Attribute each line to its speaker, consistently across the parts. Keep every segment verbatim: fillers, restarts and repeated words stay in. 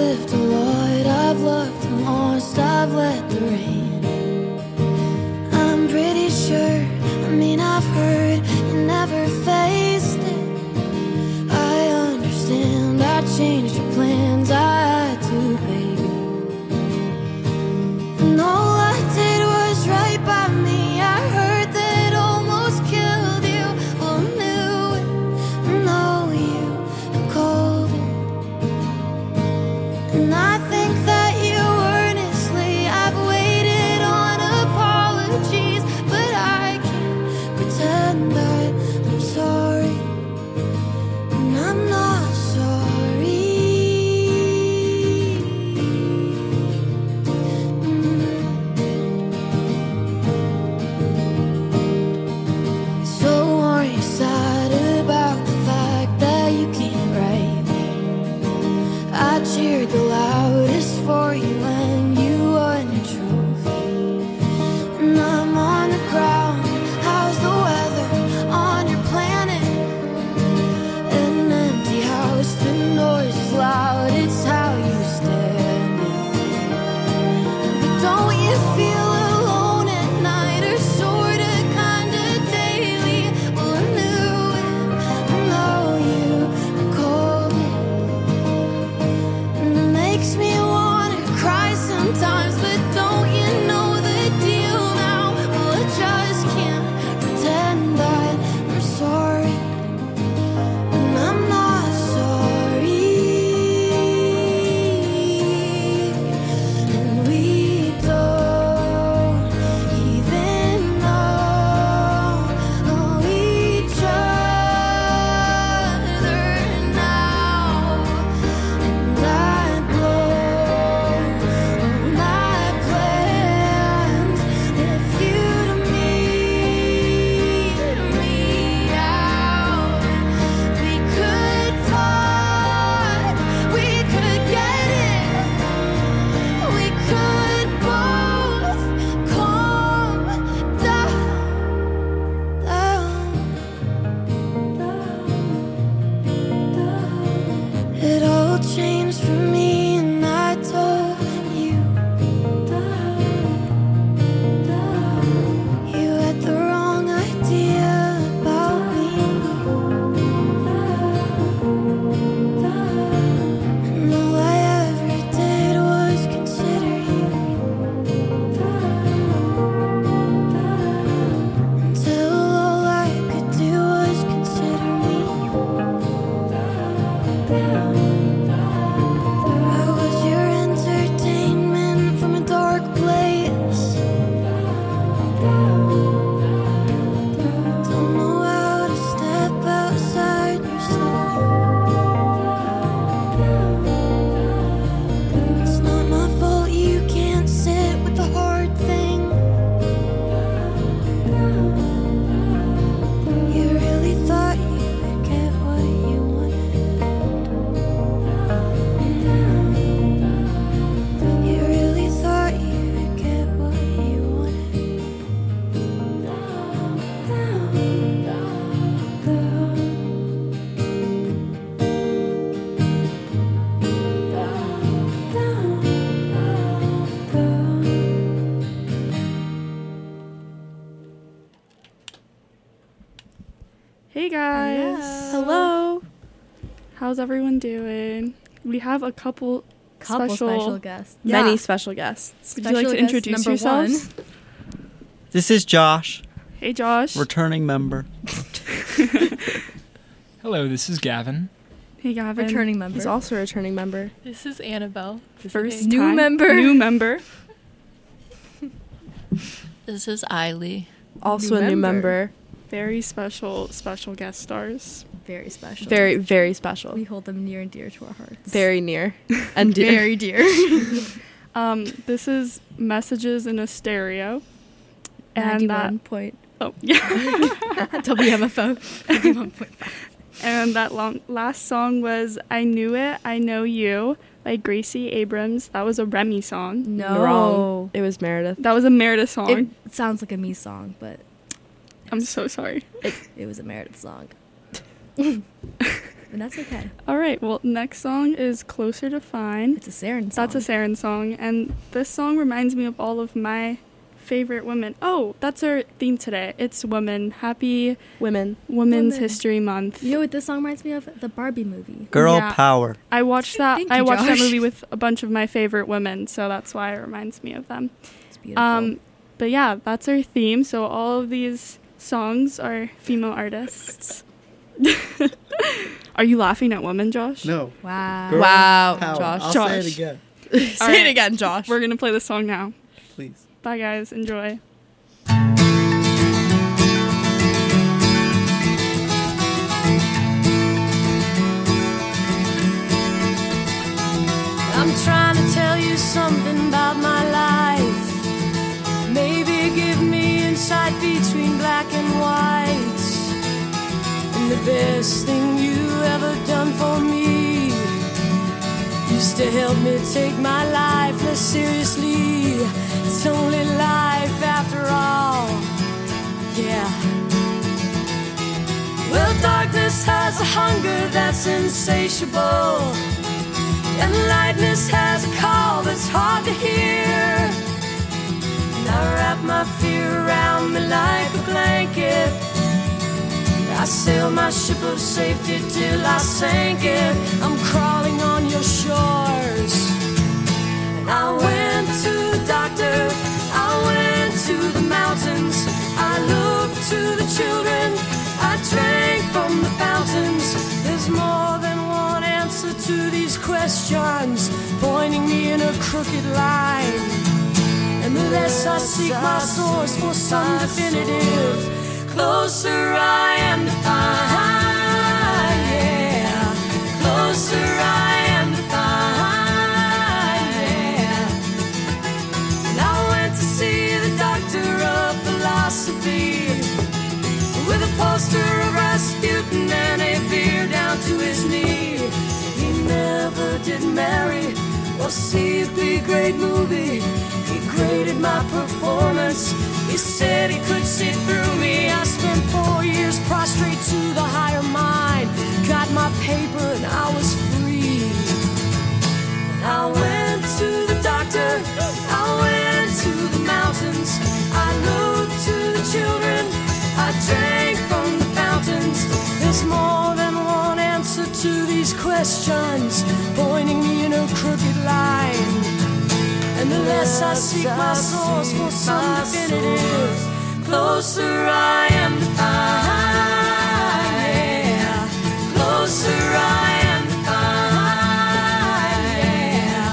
Speaker 1: lived a lot, I've loved and lost, I've let the rain. I'm pretty sure, I mean I've heard you never faced it. I understand, I changed your plans, I had to, baby. And all I did was right by me. I heard that almost killed you. Well, I knew it, I know you, I called it. And I think that you earnestly, I've waited on apologies, but I can't pretend that I'm sorry. And I'm not sorry. So aren't you sad about the fact that you can't write me? I cheered the loudest for you when you won your trophy. And I'm on the ground, how's the weather on your planet? An empty house, the noise is loud, it's how you stand it. But don't you feel alone at night, or sorta, kinda daily? Well, I knew it, I know you, I called it. And it makes me wanna cry sometimes, but don't you know the deal now? Well, I just can't pretend that I'm sorry. And I'm not sorry. And we don't even know each other now. And I blow my plans if you'd meet me out. We could talk, we could get it, we could both calm down, down, down. It all changed for me, and I told you, you had the wrong idea about me. And all I ever did was consider you, until all I could do was consider me. I was your entertainment from a dark place. Don't know how to step outside yourself. It's not my fault you can't sit with the hard thing. You really thought you would get what you wanted. You really thought you would get what you wanted.
Speaker 2: Hey guys.
Speaker 3: Hello.
Speaker 2: How's everyone doing? We have a couple,
Speaker 4: Couple
Speaker 2: special,
Speaker 4: special guests.
Speaker 2: many
Speaker 3: Yeah.
Speaker 2: special guests. Would
Speaker 4: Special
Speaker 2: you like to
Speaker 4: guest
Speaker 2: introduce
Speaker 4: number
Speaker 2: yourselves?
Speaker 4: one.
Speaker 5: This is Josh,
Speaker 2: Hey Josh.
Speaker 5: returning member.
Speaker 6: Hello, this is Gavin.
Speaker 2: Hey Gavin.
Speaker 4: Returning member.
Speaker 3: He's also a returning member.
Speaker 7: This is Annabelle.
Speaker 2: First
Speaker 4: New
Speaker 2: time.
Speaker 4: member.
Speaker 2: New member.
Speaker 7: This is Eiley.
Speaker 3: Also
Speaker 4: New
Speaker 3: a new
Speaker 4: member.
Speaker 3: member.
Speaker 2: Very special, special guest stars.
Speaker 4: Very special.
Speaker 3: Very, very special.
Speaker 4: We hold them near and dear to our hearts.
Speaker 3: Very near and dear.
Speaker 4: Very dear.
Speaker 2: Um, this is Messages in a Stereo. And that,
Speaker 4: ninety-one point
Speaker 2: oh, yeah.
Speaker 4: W M F O. ninety-one point five.
Speaker 2: And that long, last song was I Knew It, I Know You by Gracie Abrams. That was a Remy song.
Speaker 4: No.
Speaker 3: Wrong. It was Meredith.
Speaker 2: That was a Meredith song.
Speaker 4: It sounds like a me song, but
Speaker 2: I'm so sorry.
Speaker 4: it, it was a Meredith song. It And that's okay.
Speaker 2: All right. Well, next song is Closer to Fine.
Speaker 4: It's a Saren song.
Speaker 2: That's a Saren song. And this song reminds me of all of my favorite women. Oh, that's our theme today. It's women. Happy
Speaker 3: Women.
Speaker 2: Women's
Speaker 4: Women.
Speaker 2: History Month.
Speaker 4: You know what this song reminds me of? The Barbie movie.
Speaker 5: Girl
Speaker 2: Yeah.
Speaker 5: power.
Speaker 2: I watched that.
Speaker 4: Thank
Speaker 2: I
Speaker 4: you,
Speaker 2: watched that
Speaker 4: Josh.
Speaker 2: movie with a bunch of my favorite women, so that's why it reminds me of them.
Speaker 4: It's beautiful.
Speaker 2: Um, but yeah, that's our theme. So all of these songs are female artists. Are you laughing at women, Josh?
Speaker 5: No.
Speaker 4: wow.
Speaker 5: Girl
Speaker 3: Wow,
Speaker 5: power.
Speaker 3: Josh.
Speaker 5: I'll
Speaker 2: Josh.
Speaker 5: say it again,
Speaker 3: Say
Speaker 2: All right.
Speaker 3: it again, Josh.
Speaker 2: We're gonna play the song now.
Speaker 5: please.
Speaker 2: Bye, guys. Enjoy.
Speaker 1: I'm trying to tell you something about my life. Maybe give me insight between black and white. And the best thing you ever done for me used to help me take my life less seriously. It's only life after all. Yeah. Well, darkness has a hunger that's insatiable, and lightness has a call that's hard to hear. And I wrap my fear around me like a blanket. I sail my ship of safety till I sank it. I'm crawling on your shores. And I went to the doctor, I went to the mountains, I looked to the children, I drank from the fountains. There's more than one answer to these questions, pointing me in a crooked line. And the less I seek my source for some definitive, closer I am to find. Yeah, closer I am to find. Yeah. And I went to see the doctor of philosophy, with a poster of Rasputin and a beer down to his knee. He never did marry or see a big great movie. He graded my performance. He said he could see through me. I spent four years prostrate to the higher mind. Got my paper and I was free. I went to the doctor, I went to the mountains, I looked to the children, I drank from the fountains. There's more than one answer to these questions, pointing me in a crooked line. And the less I seek my source for some definitive, closer I am to find. Yeah, closer I am to find. Yeah.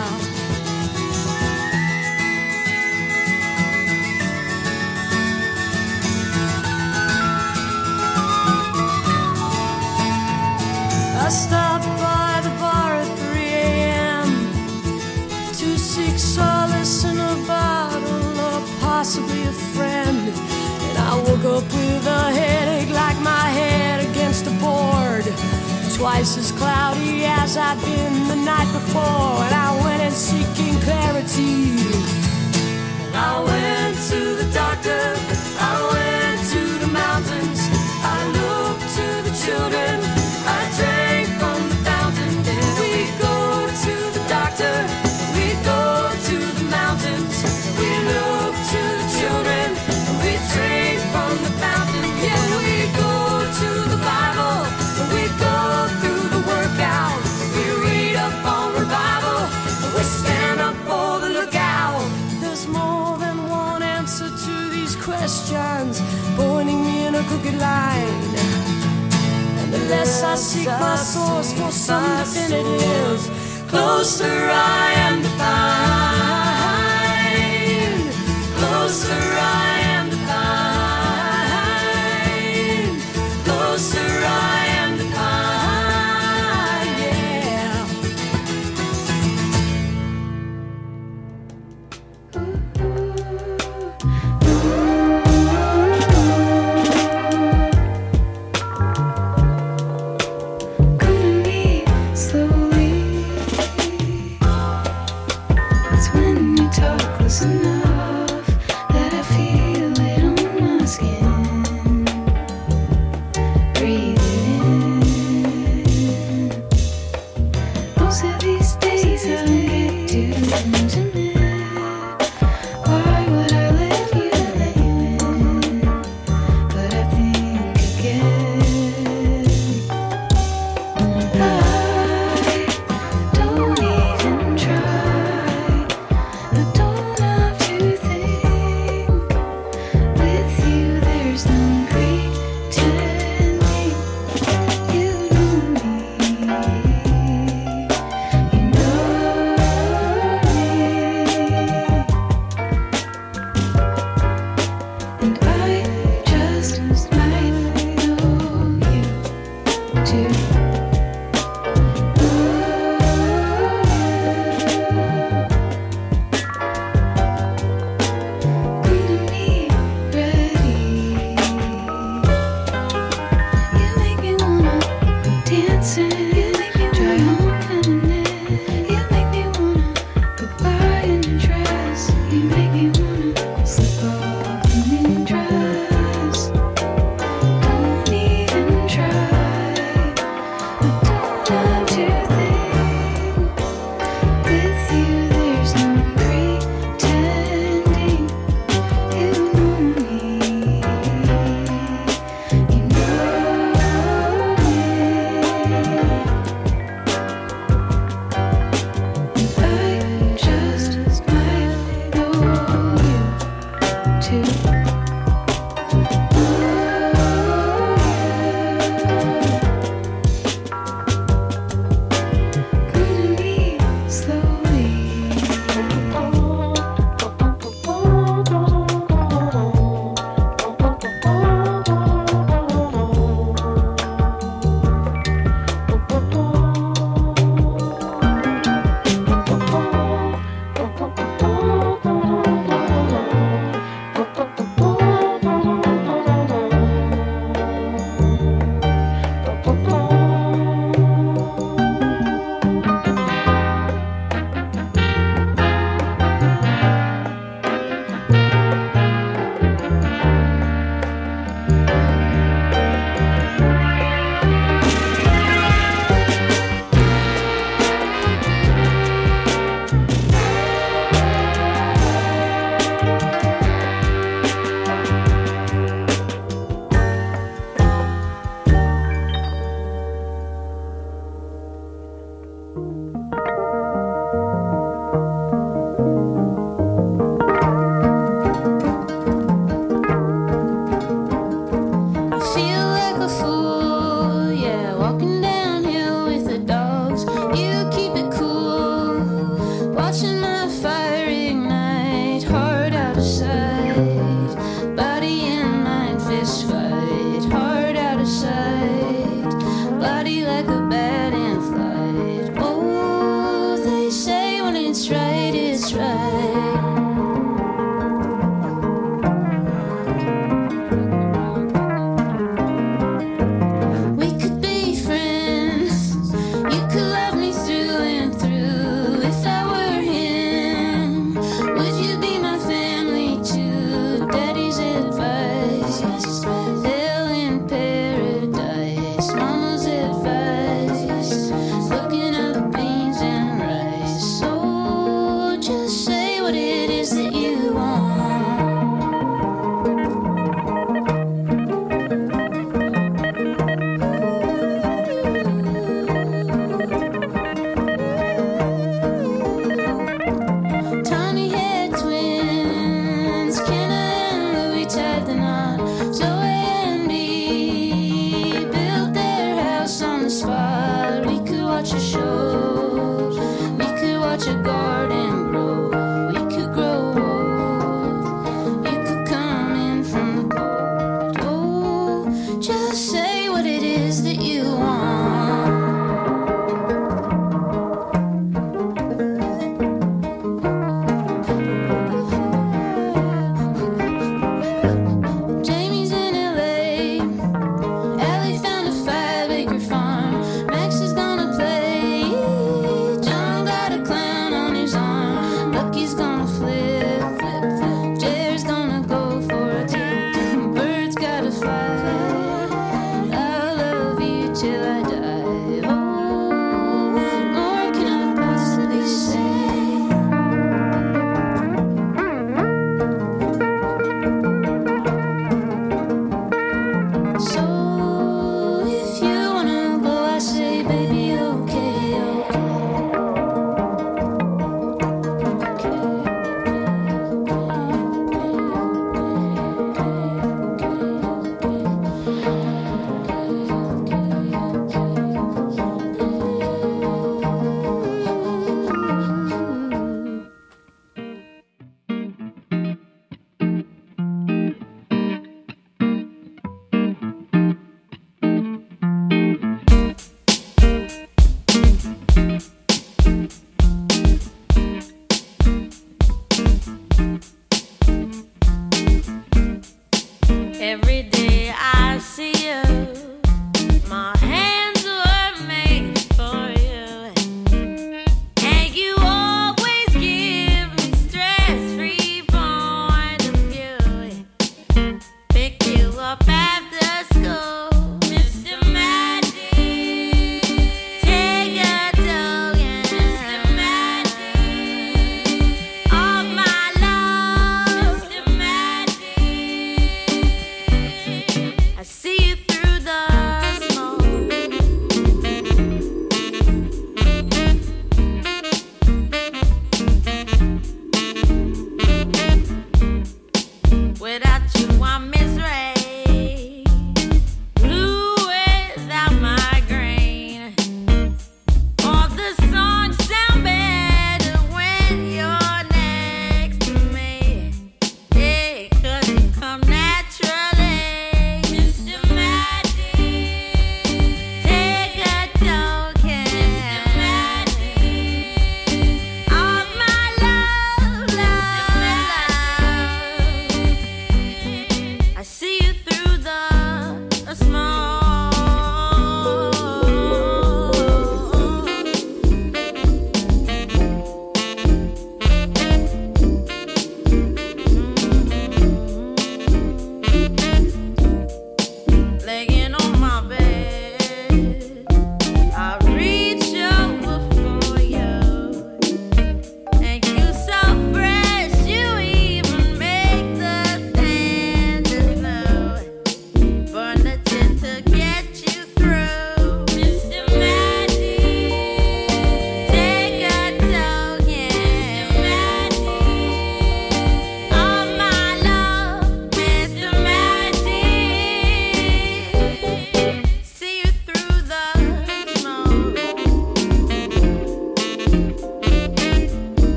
Speaker 1: I stopped by the bar at three a.m. to seek solace in a bottle or possibly a friend. And I woke up with a headache like my head against a board, twice as cloudy as I'd been the night before. And I went in seeking clarity. And I went to the doctor, I went to the mountains, I looked to the children, I drank from the fountain. Then we go to the doctor, we go to the mountains, we look to the children, we drink from the fountain. Yeah, we go to the Bible, we go through the workout, we read up on revival, we stand up for the lookout. There's more than one answer to these questions, pointing me in a crooked line. And the less I seek my source for some definitive, closer I am to find. Closer I am to find. Closer I am to find. Yeah.
Speaker 6: Come to me slowly.
Speaker 1: Most of these days I get too intimate. Why would I let you in? But I think again. I don't even try. I don't have to think. With you there's no pretending. You know me. You know me.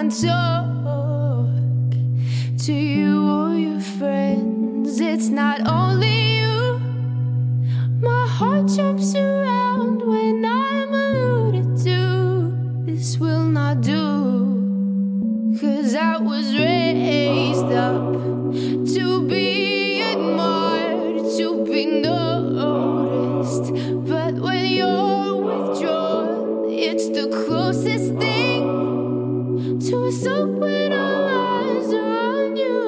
Speaker 1: can talk to you or your friends. It's not only you. My heart jumps around when I'm alluded to. This will not do, 'cause I was raised up to be admired, to be noticed. But when you're withdrawn, it's the closest thing to a soap when all eyes are on you.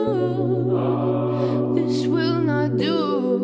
Speaker 1: This will not do.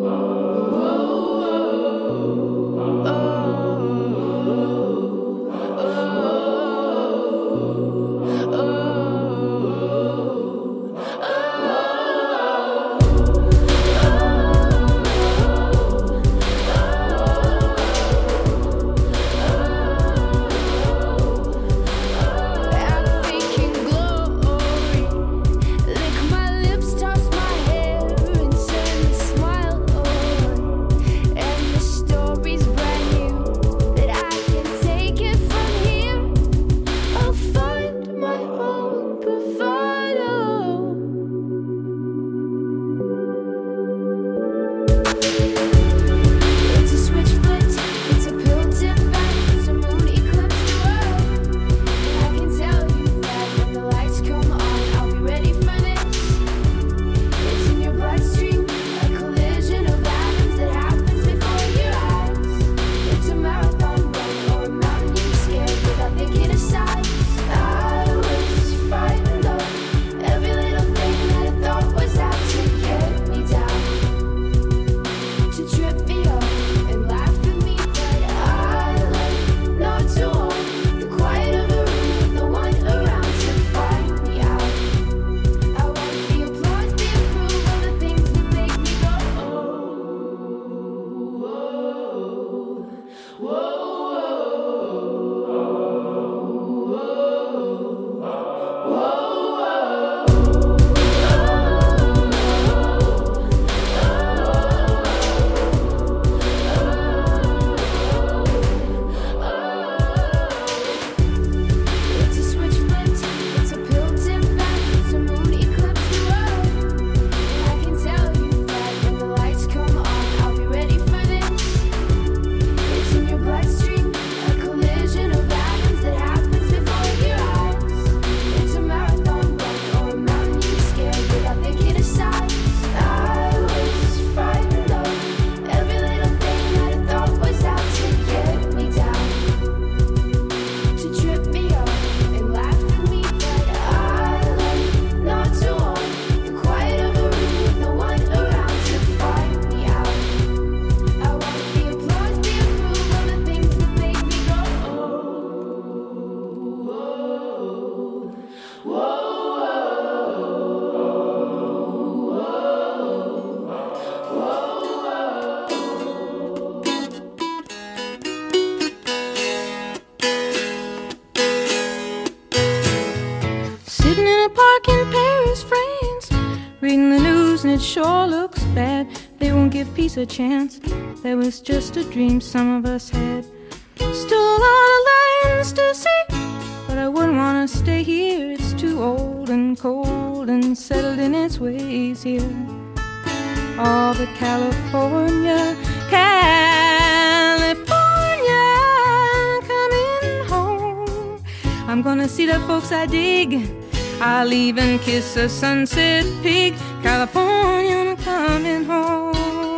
Speaker 6: It sure looks bad. They won't give peace a chance. That was just a dream some of us had. Still a lot of lands to see, but I wouldn't want to stay here. It's too old and cold and settled in its ways here. All but California, California, coming home. I'm gonna see the folks I dig. I'll even kiss a sunset pig. California, I'm coming home.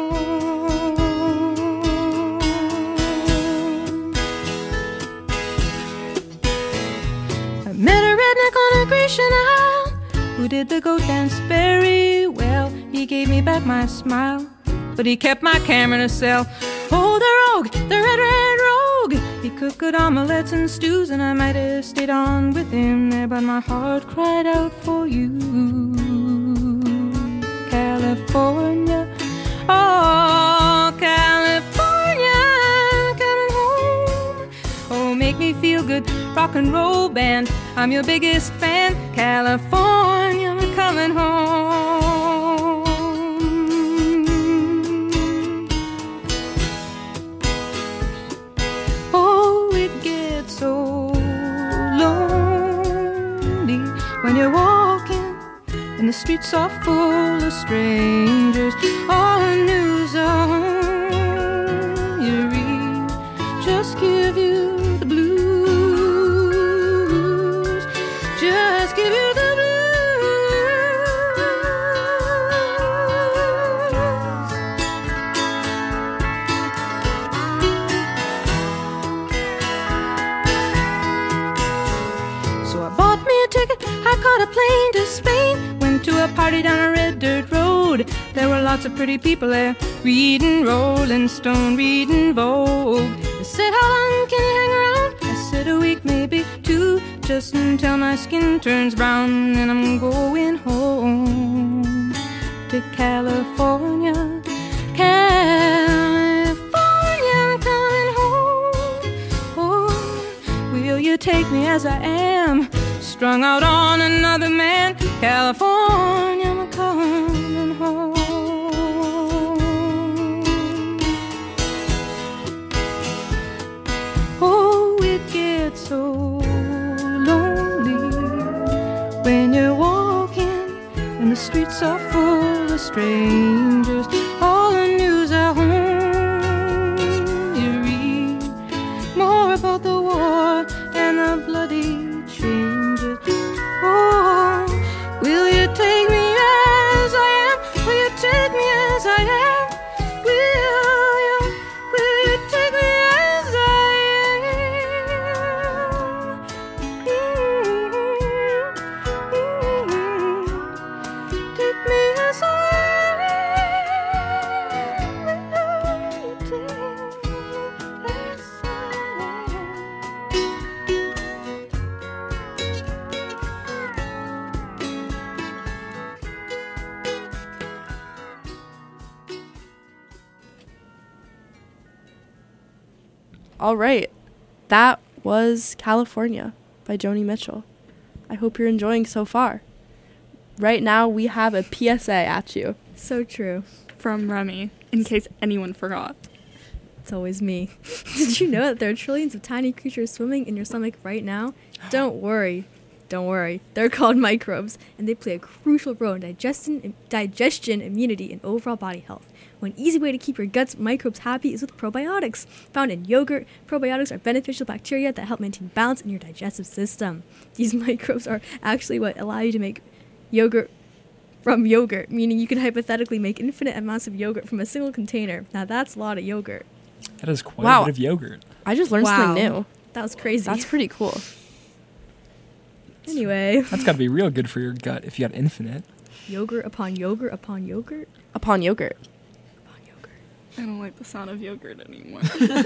Speaker 6: I met a redneck on a Grecian Isle who did the goat dance very well. He gave me back my smile, but he kept my camera in a cell. Oh, the rogue, the red, red rogue. He cooked good omelettes and stews, and I might have stayed on with him there, but my heart cried out for you. California, oh, California, coming home. Oh, make me feel good, rock and roll band. I'm your biggest fan. California, I'm coming home. Oh, it gets so lonely streets are full of strangers. All the news on you read just give you the blues. Just give you the blues. So I bought me a ticket, I caught a plane to Spain. Went to a party down a red dirt road. There were lots of pretty people there, reading Rolling Stone, reading Vogue. They said, how long can you hang around? I said, a week, maybe two, just until my skin turns brown. And I'm going home to California. California, I'm coming home. Oh, will you take me as I am? Strung out on another man. California, I'm coming home. Oh, it gets so lonely when you're walking and the streets are full of strangers. All the news at home, you read more about the war and the bloody changes. Oh, will you take me as I am? Will you take me as I am? Will you, will you take me as I am? Mm-hmm. Take me as I am. Will you take me as I am?
Speaker 3: All right. That was California by Joni Mitchell. I hope you're enjoying so far. Right now, we have a P S A at you.
Speaker 4: So true.
Speaker 2: From Remy, in case anyone forgot.
Speaker 4: It's always me. Did you know that there are trillions of tiny creatures swimming in your stomach right now? Don't worry. Don't worry. They're called microbes, and they play a crucial role in digestion, digestion, immunity, and overall body health. One easy way to keep your gut's microbes happy is with probiotics. Found in yogurt, probiotics are beneficial bacteria that help maintain balance in your digestive system. These microbes are actually what allow you to make yogurt from yogurt, meaning you can hypothetically make infinite amounts of yogurt from a single container. Now that's a lot of yogurt.
Speaker 8: That is quite
Speaker 3: Wow.
Speaker 8: a bit of yogurt.
Speaker 3: I just learned
Speaker 4: Wow.
Speaker 3: something new.
Speaker 4: That was crazy.
Speaker 3: That's pretty cool.
Speaker 4: Anyway,
Speaker 8: That's got to be real good for your gut if you got infinite.
Speaker 4: yogurt upon yogurt upon yogurt
Speaker 3: Upon yogurt.
Speaker 4: upon yogurt.
Speaker 2: I don't like the sound of yogurt anymore.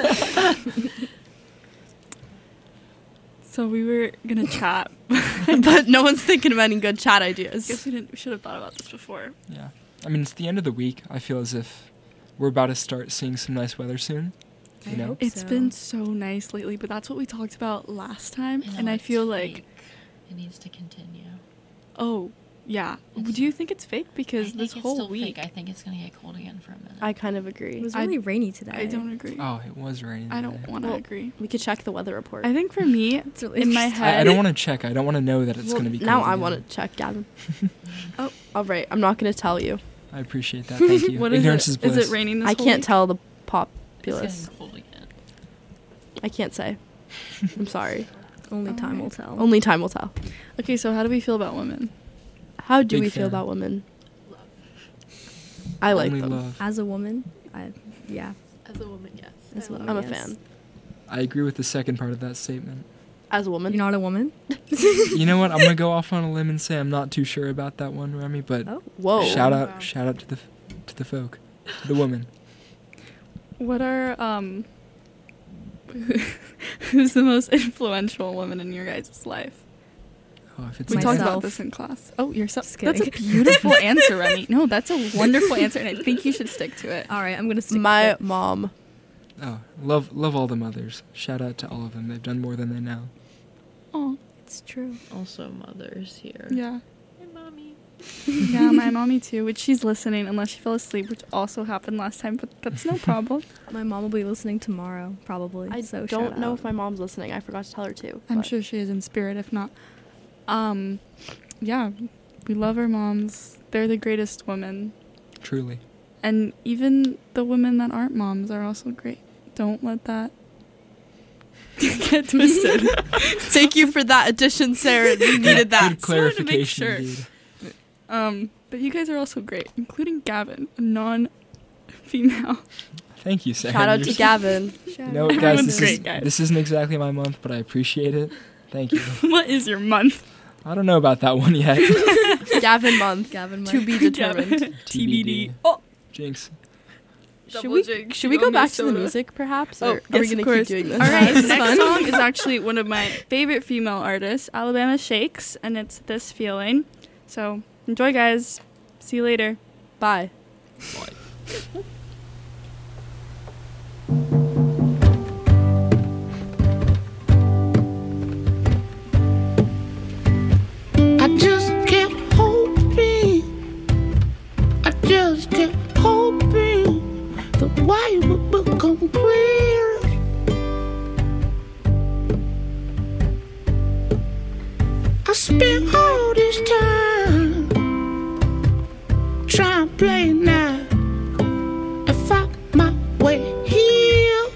Speaker 2: So we were gonna chat.
Speaker 3: But no one's thinking of any good chat
Speaker 2: I guess
Speaker 3: ideas.
Speaker 2: we didn't. We should have thought about this before.
Speaker 8: Yeah. I mean, it's the end of the week. I feel as if we're about to start seeing some nice weather soon. You
Speaker 4: I
Speaker 8: know?
Speaker 4: hope
Speaker 2: It's
Speaker 4: so.
Speaker 2: been so nice lately, but that's what we talked about last time,
Speaker 7: know
Speaker 2: and I
Speaker 7: it's
Speaker 2: feel like,
Speaker 7: fake. It needs to continue.
Speaker 2: oh, yeah.
Speaker 7: It's-
Speaker 2: Do you think it's fake?
Speaker 7: I
Speaker 2: Because
Speaker 7: think
Speaker 2: this
Speaker 7: it's
Speaker 2: whole
Speaker 7: still
Speaker 2: week,
Speaker 7: fake. I think it's gonna get cold again for a minute.
Speaker 3: I kind of agree.
Speaker 4: It was
Speaker 2: I-
Speaker 4: really rainy today.
Speaker 2: I don't agree.
Speaker 8: Oh, it was raining.
Speaker 2: I don't
Speaker 8: today.
Speaker 2: want to
Speaker 3: Well,
Speaker 2: agree.
Speaker 3: We could check the weather report.
Speaker 2: I think for me,
Speaker 4: It's really
Speaker 2: in my
Speaker 4: interesting.
Speaker 2: head,
Speaker 8: I, I don't want to check. I don't want to know that it's
Speaker 3: Well,
Speaker 8: going to be
Speaker 3: now
Speaker 8: cold
Speaker 3: I
Speaker 8: again.
Speaker 3: want to check, Gavin.
Speaker 2: Oh.
Speaker 3: All right. I'm not going to tell you.
Speaker 8: I appreciate that. Thank you.
Speaker 2: What is
Speaker 8: Ignorance
Speaker 2: it?
Speaker 8: is bliss.
Speaker 2: Is it raining this
Speaker 3: I
Speaker 2: whole
Speaker 3: can't
Speaker 2: week?
Speaker 3: tell the
Speaker 7: It's
Speaker 3: populace.
Speaker 7: getting cold again.
Speaker 3: I can't say. I'm sorry.
Speaker 4: Only time
Speaker 2: Alright.
Speaker 4: will tell.
Speaker 3: Only time will tell.
Speaker 2: Okay, so how do we feel about women?
Speaker 3: How do
Speaker 8: Big
Speaker 3: we feel
Speaker 8: fan.
Speaker 3: about women? I like
Speaker 8: Only
Speaker 3: them.
Speaker 8: love.
Speaker 4: As a woman, I yeah.
Speaker 7: As a woman, yes.
Speaker 4: As a woman,
Speaker 3: I'm a
Speaker 4: yes.
Speaker 3: fan.
Speaker 8: I agree with the second part of that statement.
Speaker 3: As a woman.
Speaker 4: You're not a woman?
Speaker 8: You know what? I'm gonna go off on a limb and say I'm not too sure about that one, Remy. But
Speaker 4: Oh.
Speaker 3: Whoa.
Speaker 8: shout out,
Speaker 2: Wow.
Speaker 8: shout out to the, to the folk, to the woman.
Speaker 2: What are um? Who's the most influential woman in your guys' life?
Speaker 8: Oh, if it's
Speaker 2: We
Speaker 8: a
Speaker 2: talked
Speaker 8: man-
Speaker 2: about
Speaker 4: Myself.
Speaker 2: this in class. Oh, yourself.
Speaker 4: Just
Speaker 2: That's a
Speaker 4: kidding.
Speaker 2: beautiful answer, Remy. No, that's a wonderful answer, and I think you should stick to it.
Speaker 4: All right, I'm gonna stick
Speaker 3: My
Speaker 4: with it.
Speaker 3: mom.
Speaker 8: Oh, love, love all the mothers. Shout out to all of them. They've done more than they know.
Speaker 2: Oh,
Speaker 4: It's true.
Speaker 7: Also, mothers here.
Speaker 2: yeah.
Speaker 7: Hey, mommy.
Speaker 2: Yeah, my mommy too, which she's listening unless she fell asleep, which also happened last time, but that's no problem.
Speaker 4: My mom will be listening tomorrow, probably.
Speaker 3: I
Speaker 4: so
Speaker 3: don't
Speaker 4: shout
Speaker 3: know
Speaker 4: out.
Speaker 3: if my mom's listening. I forgot to tell her to.
Speaker 2: I'm
Speaker 3: but-
Speaker 2: sure she is in spirit, if not. Um, yeah. We love our moms. They're the greatest women.
Speaker 8: Truly.
Speaker 2: And even the women that aren't moms are also great. Don't let that get twisted.
Speaker 3: Thank you for that addition, Sarah. We needed that.
Speaker 8: Good
Speaker 2: Just wanted to make
Speaker 8: clarification,
Speaker 2: sure.
Speaker 8: indeed.
Speaker 2: Um, but you guys are also great, including Gavin, a non-female.
Speaker 8: Thank you, Sarah.
Speaker 3: Shout out
Speaker 8: You're
Speaker 3: to
Speaker 8: s-
Speaker 3: Gavin.
Speaker 8: You know, what, guys,
Speaker 2: Everyone's
Speaker 8: this,
Speaker 2: great,
Speaker 8: is,
Speaker 2: guys.
Speaker 8: this isn't exactly my month, but I appreciate it. Thank you.
Speaker 2: What is your month?
Speaker 8: I don't know about that one yet.
Speaker 3: Gavin month.
Speaker 4: Gavin
Speaker 3: To
Speaker 4: Mark.
Speaker 3: be determined.
Speaker 2: T B D.
Speaker 8: Oh. Jinx.
Speaker 3: Should we, should we go back to the music, perhaps?
Speaker 2: Oh,
Speaker 3: Or are we
Speaker 2: yes,
Speaker 3: going
Speaker 2: of
Speaker 3: to keep
Speaker 2: course.
Speaker 3: doing this?
Speaker 2: All right,
Speaker 4: This
Speaker 2: the
Speaker 4: is
Speaker 2: next
Speaker 4: fun.
Speaker 2: song is actually one of my favorite female artists, Alabama Shakes, and it's This Feeling. So enjoy, guys. See you later.
Speaker 3: Bye.
Speaker 9: I just kept hoping, I just kept hoping the white would become clear. I spent all this time trying to play now and find my way here.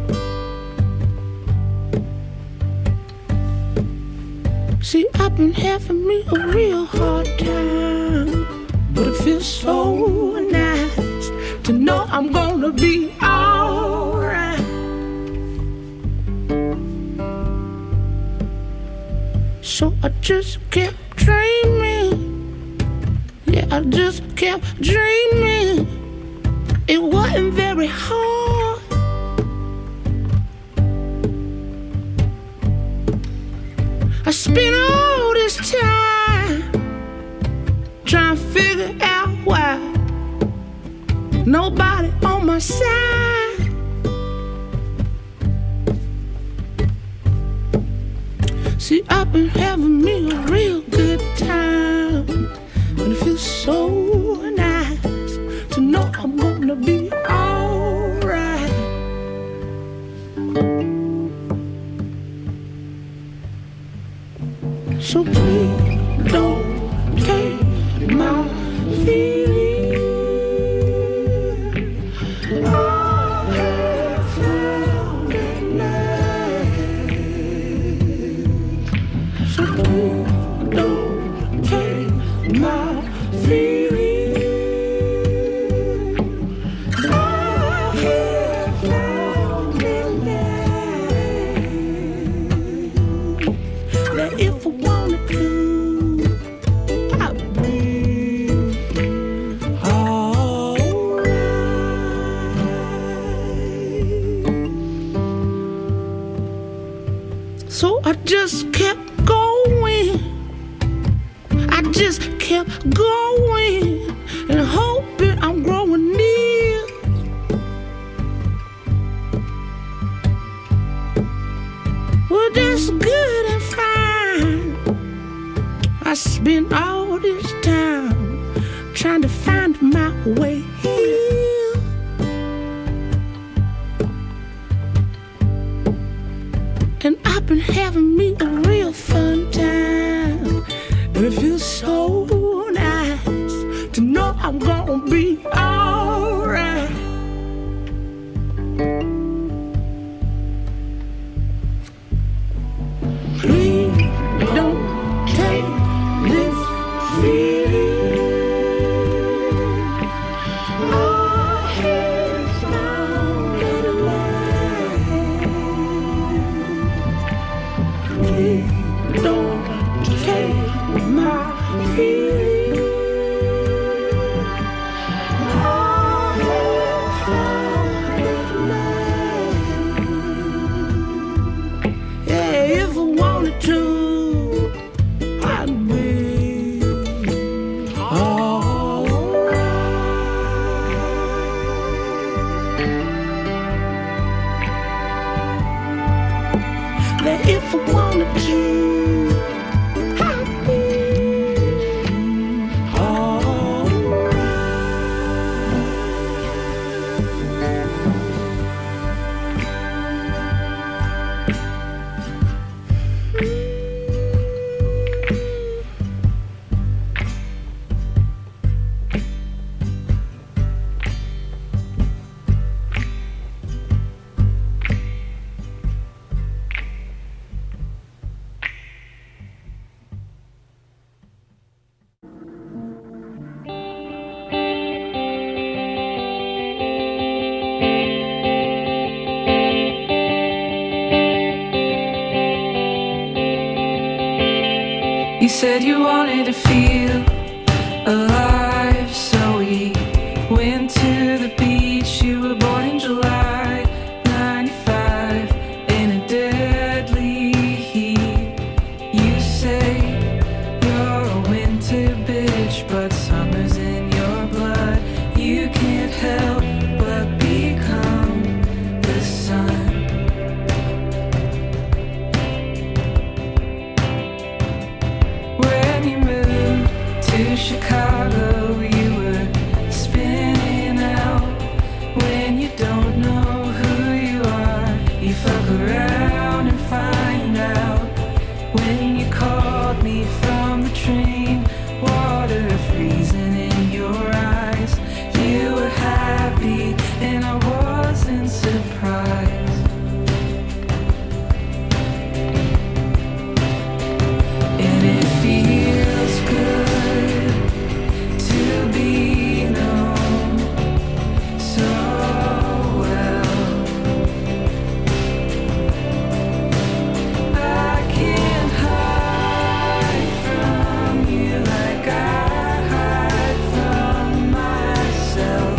Speaker 9: See, I've been having me a real hard time, but it feels so nice to know I'm gonna be alright. So I just kept dreaming, yeah, I just kept dreaming. It wasn't very hard. I spent all this time trying to figure out why nobody on my side. See, I've been having me a real good time, and it feels so nice to know I'm gonna be alright. So please don't take my feeling. I have found it now. So please don't take my feeling. I have found it now. That if I wanted to, I'd be alright. So I just kept going, I just kept going, and hoping I'm growing near. Well, that's good and fine. I spent all this time trying to find my way here. And I've been having me a real fun time, and it feels so nice to know I'm gonna be alright. Please don't take this feeling. I have found it alive. Please don't take my feeling. I have found it alive. Yeah, if I wanted to, I'd be alright. That if I wanted to, I'd be alright.
Speaker 10: said you wanted to feel alive, so we went to the beach. You were born in July ninety-five in a deadly heat. You say you're a winter bitch, but summer's in your blood. You can't help but become the sun. When you moved to Chicago, you were spinning out. When you don't know who you are, you fuck around and find out. When you called me from the train, water freezing in your eyes, you were happy and I wasn't surprised. And it feels good to be known so well. I can't hide from you like I hide from myself.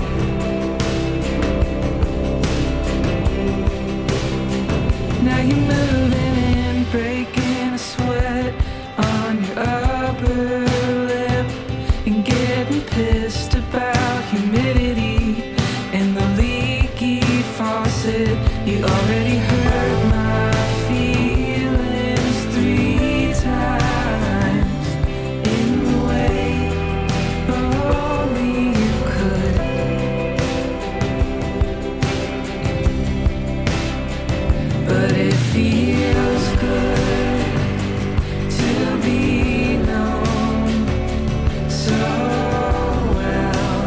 Speaker 10: Now you're moving and breaking a sweat on your upper lip and getting pissed about humidity and the leaky faucet. You already hurt my feelings three times in the way only you could. But it feels good to be known so well.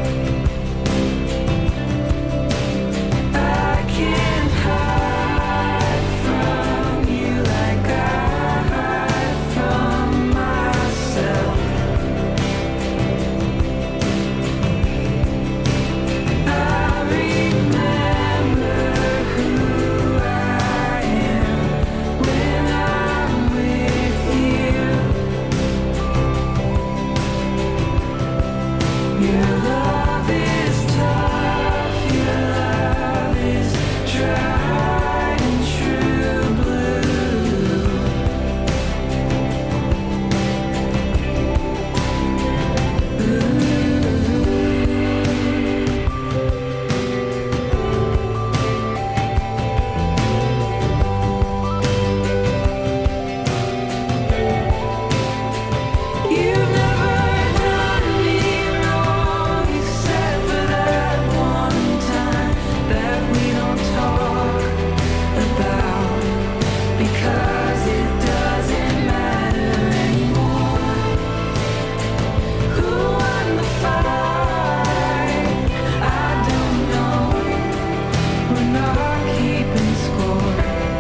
Speaker 10: I can't hide from you like I hide from myself. I remember who I am when I'm with you. Your love is tough, your love is tried and true blue. You've never done me wrong except for that one time that we don't talk about, because it doesn't matter anymore. Who won the fight? I don't know. We're not keeping score.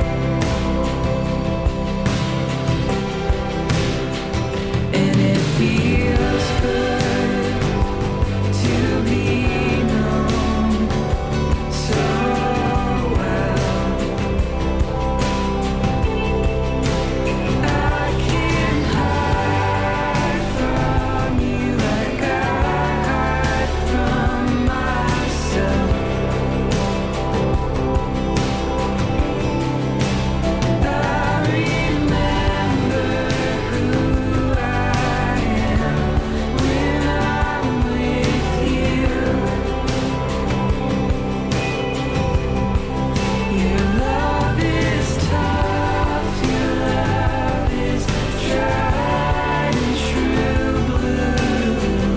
Speaker 10: And it feels good to be known so well. I can't hide from you like I hide from myself. I remember who I am when I'm with you. Your love is tough, your love is tried and true blue.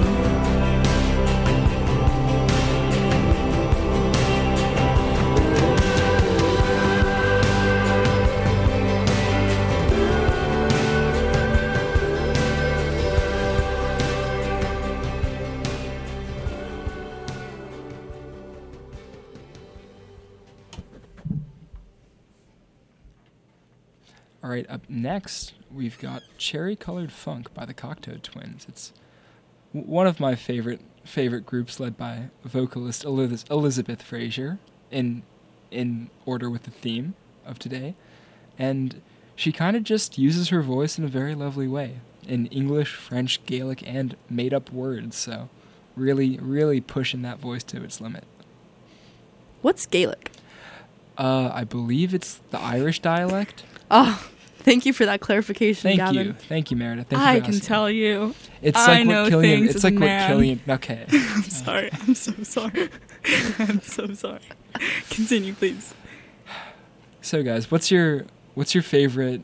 Speaker 8: All right, up next, we've got Cherry Colored Funk by the Cocteau Twins. It's w- one of my favorite favorite groups, led by vocalist Eliz- Elizabeth Fraser, in in order with the theme of today. And she kind of just uses her voice in a very lovely way. in English, French, Gaelic, and made-up words. So really, really pushing that voice to its limit.
Speaker 3: What's Gaelic?
Speaker 8: Uh, I believe it's the Irish dialect.
Speaker 3: Oh, thank you for that clarification,
Speaker 8: Thank
Speaker 3: Gavin.
Speaker 8: you. Thank you, Meredith. Thank you
Speaker 2: I
Speaker 8: for
Speaker 2: can
Speaker 8: asking.
Speaker 2: tell you.
Speaker 8: It's
Speaker 2: I
Speaker 8: like
Speaker 2: know
Speaker 8: what Killian.
Speaker 2: things
Speaker 8: It's
Speaker 2: as
Speaker 8: like
Speaker 2: a
Speaker 8: what
Speaker 2: man.
Speaker 8: Killian. Okay.
Speaker 2: I'm sorry. I'm so sorry. I'm so sorry. Continue, please.
Speaker 8: So, guys, what's your what's your favorite?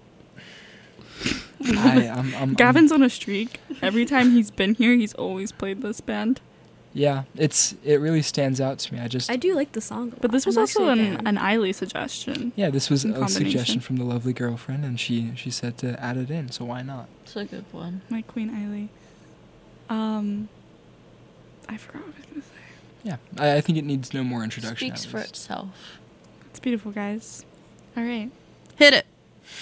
Speaker 8: I, I'm, I'm,
Speaker 2: Gavin's on a streak. Every time he's been here, he's always played this band.
Speaker 8: Yeah, it's it really stands out to me. I just
Speaker 4: I do like the song. a
Speaker 2: But
Speaker 4: lot.
Speaker 2: this was
Speaker 4: I'm
Speaker 2: also
Speaker 4: actually a
Speaker 2: an,
Speaker 4: fan.
Speaker 2: an Eiley suggestion.
Speaker 8: yeah, this was
Speaker 2: in
Speaker 8: a
Speaker 2: combination.
Speaker 8: suggestion from the lovely girlfriend, and she she said to add it in. So why not?
Speaker 7: It's a good one.
Speaker 2: My Queen Eiley. Um, I forgot what I was going to say.
Speaker 8: Yeah, I, I think it needs no more introduction.
Speaker 7: Speaks
Speaker 8: at
Speaker 7: for
Speaker 8: least.
Speaker 7: itself.
Speaker 2: It's beautiful, guys. All right.
Speaker 3: Hit it.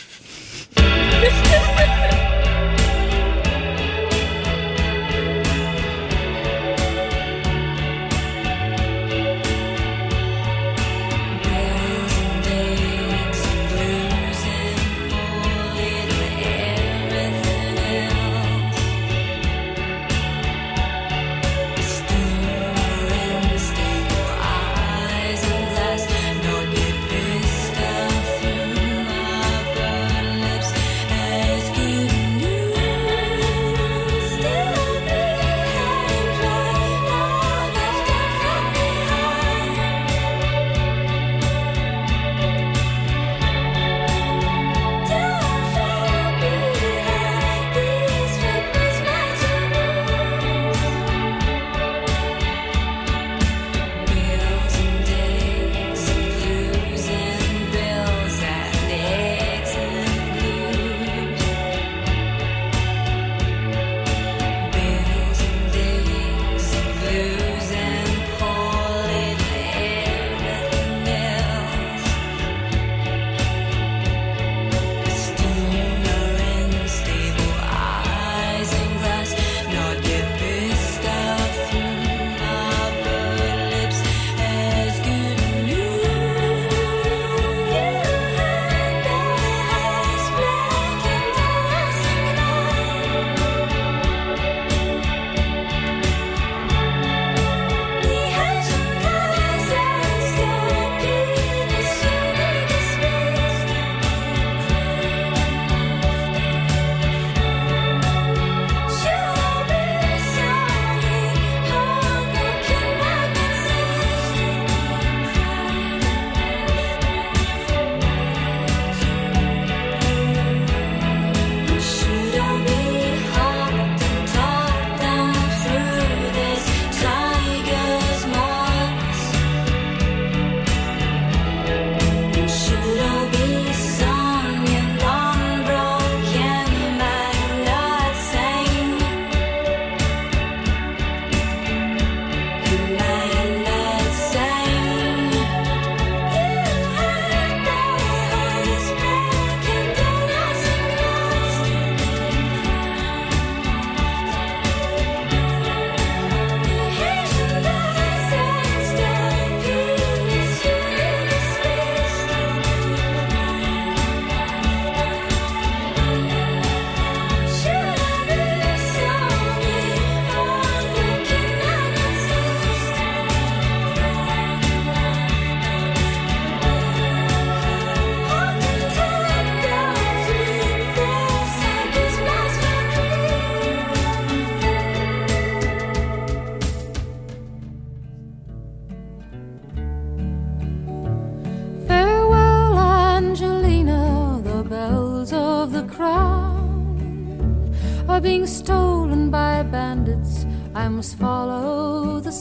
Speaker 6: are being stolen by bandits, I must follow the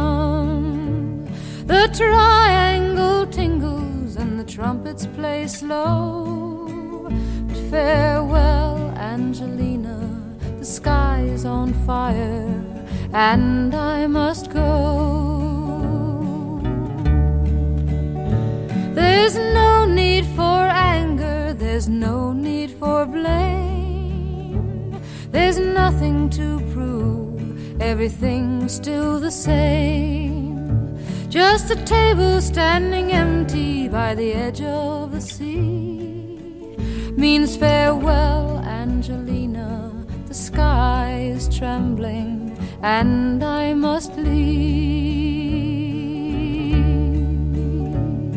Speaker 6: sound. The triangle tingles and the trumpets play slow. But farewell, Angelina, the sky is on fire and I must go. There's no need for anger, there's no need for blame. There's nothing to prove, everything's still the same. Just a table standing empty by the edge of the sea. means farewell, Angelina. The sky is trembling and I must leave.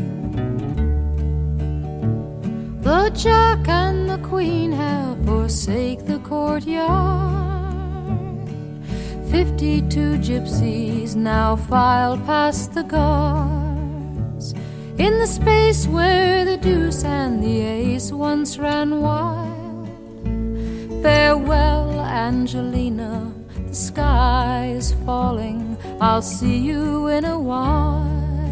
Speaker 6: The Jack and the Queen have forsake the courtyard. Fifty-two gypsies now file past the guards in the space where the deuce and the ace once ran wild. Farewell, Angelina, the sky is falling, I'll see you in a while.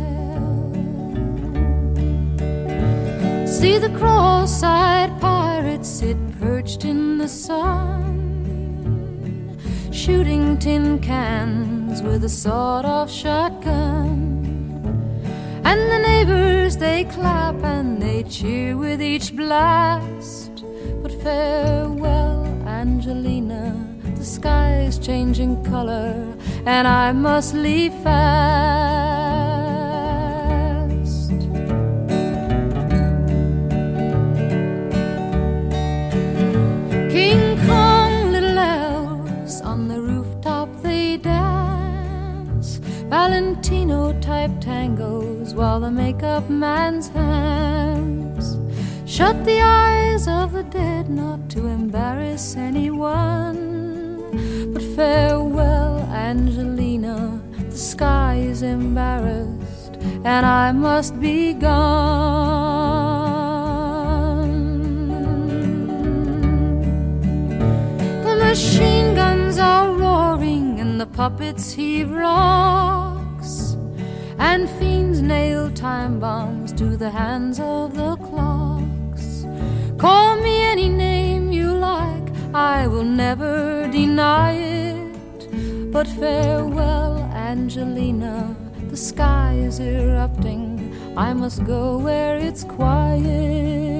Speaker 6: See the cross-eyed pirates sit perched in the sun, shooting tin cans with a sawed-off shotgun. And the neighbors, they clap and they cheer with each blast. But farewell, Angelina, the sky is changing color and I must leave fast. King Kong, little elves on the rooftop they dance, Valentino-type tangos while the makeup man's hands shut the eyes of the dead not to embarrass anyone. But farewell, Angelina, the sky is embarrassed and I must be gone. The machine guns are roaring and the puppets heave rocks, and fiends nail time bombs to the hands of the clocks. Call me any name you like, I will never deny it. But farewell, Angelina, the sky is erupting, I must go where it's quiet.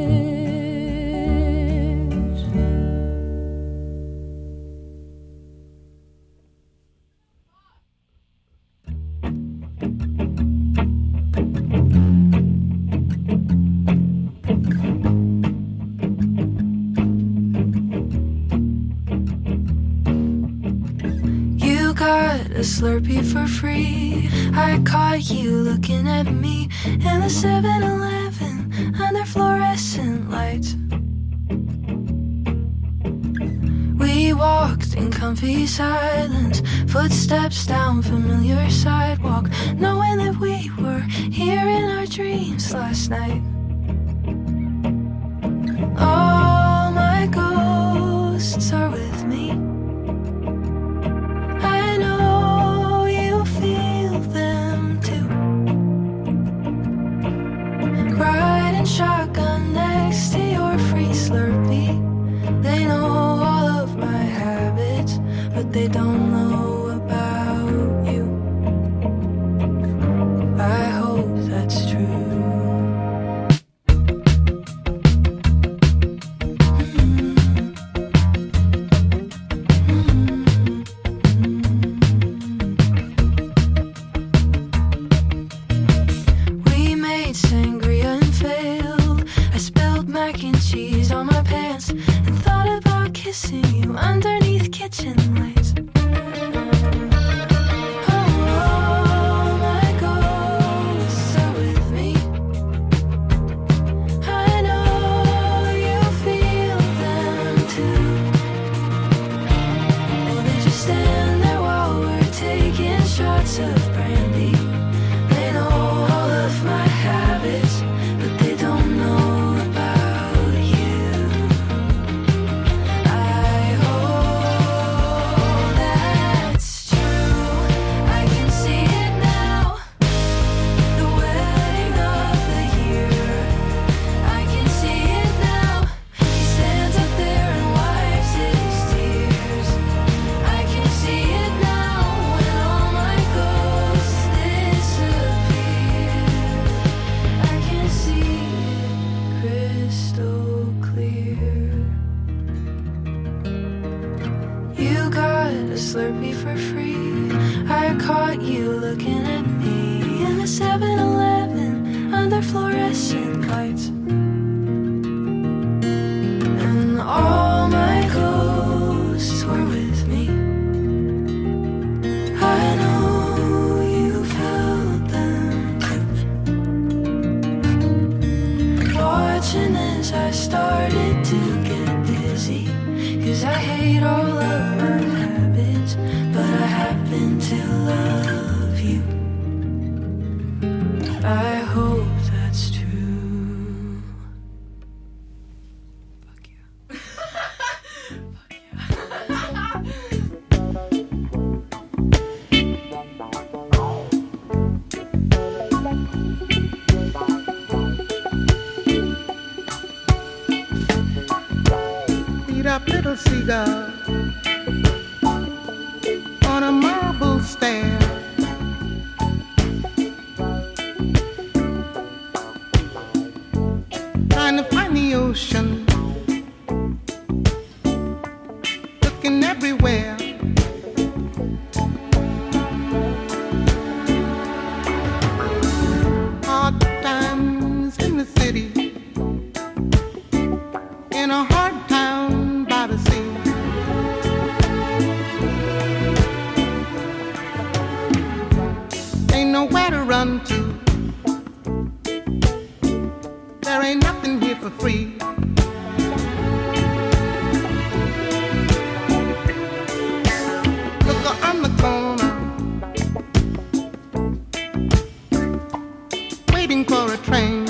Speaker 1: A Slurpee for free. I caught you looking at me in the seven eleven under fluorescent lights. We walked in comfy silence, footsteps down familiar sidewalk, knowing that we were here in our dreams last night. All my ghosts are with me. I know you feel them too. Riding shotgun next to your free Slurpee. They know all of my habits, but they don't know about you. I hope that's true. Underneath kitchen lights. Oh, my ghosts are with me. I know you feel them too. Oh, they just stand there while we're taking shots of brandy. They know all of my habits, but they don't know about. I hope watching as I started to get dizzy. Cause I hate all of my habits, but I happen to love you. I hope that's true. Fuck yeah.
Speaker 9: Beat up little seagull on a marble stair. Trying to find the ocean, looking everywhere. Hard times in the city, in a hard town by the sea. Ain't nowhere to run to. There ain't nothing here for free. Look on the corner, waiting for a train.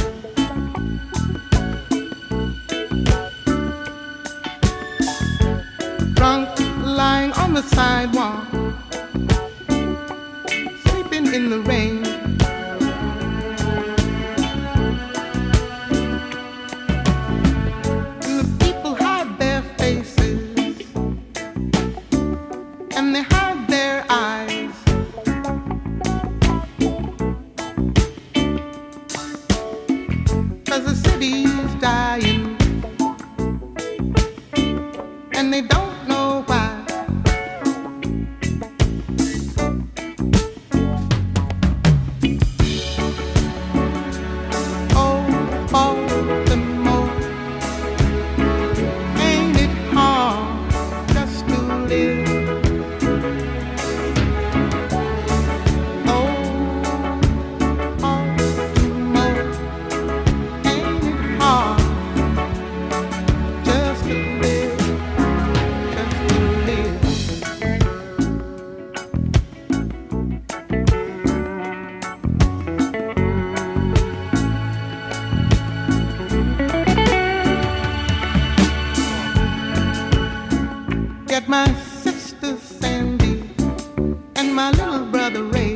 Speaker 9: Drunk, lying on the sidewalk, sleeping in the rain. And the people hide their faces, and they hide their eyes. Cause the city's dying, and they don't know why. Oh, Baltimore, ain't it hard just to live? Oh, Baltimore, ain't it hard just to live? Just to live. Get my sister Sandy and my little brother Ray.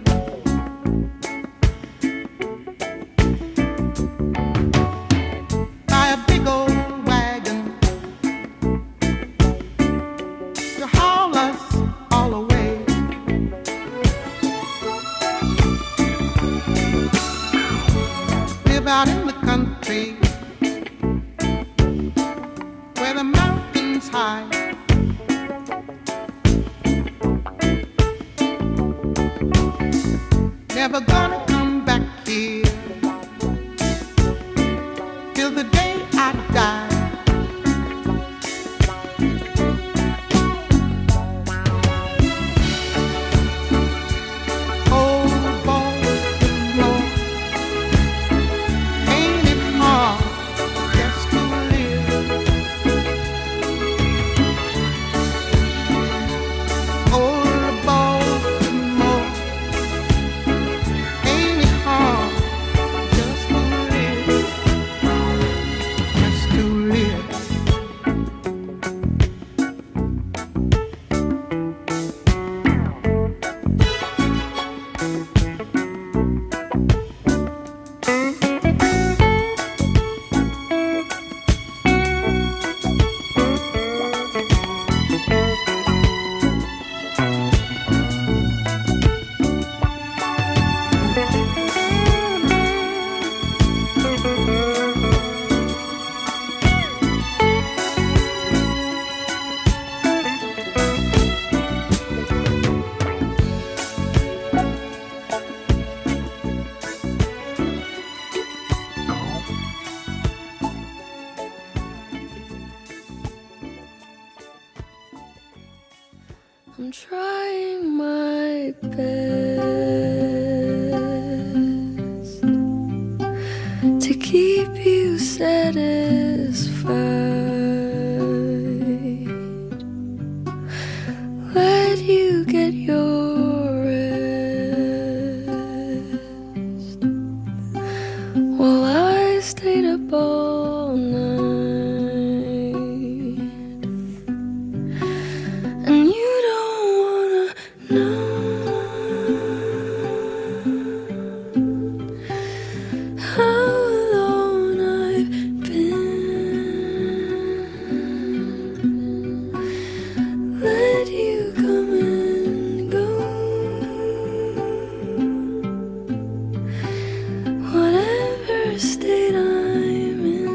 Speaker 9: Buy a big old wagon to haul us all away. Live out in the country where the mountains high. Never gonna come back here till the day I die. Oh, Baltimore, ain't it hard
Speaker 1: satisfied. Let you get your rest while I stayed up all night. And you don't wanna know how alone I've been. Let you come and go. Whatever state I'm in,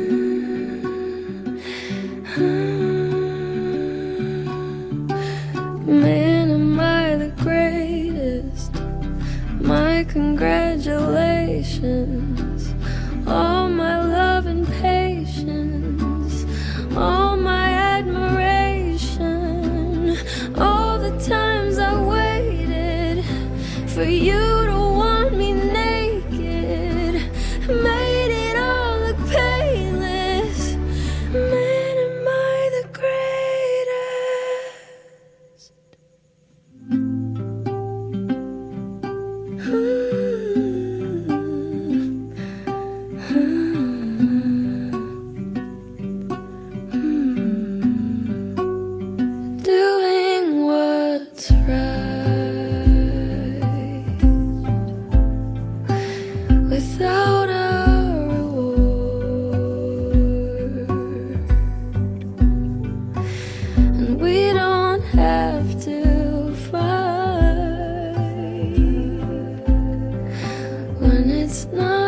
Speaker 1: man, am I the greatest? My congratulations. All my love and patience, all my admiration, all the times I waited for you to want me naked, made it all look painless. Man, am I the greatest? Doing what's right without a reward, and we don't have to fight when it's not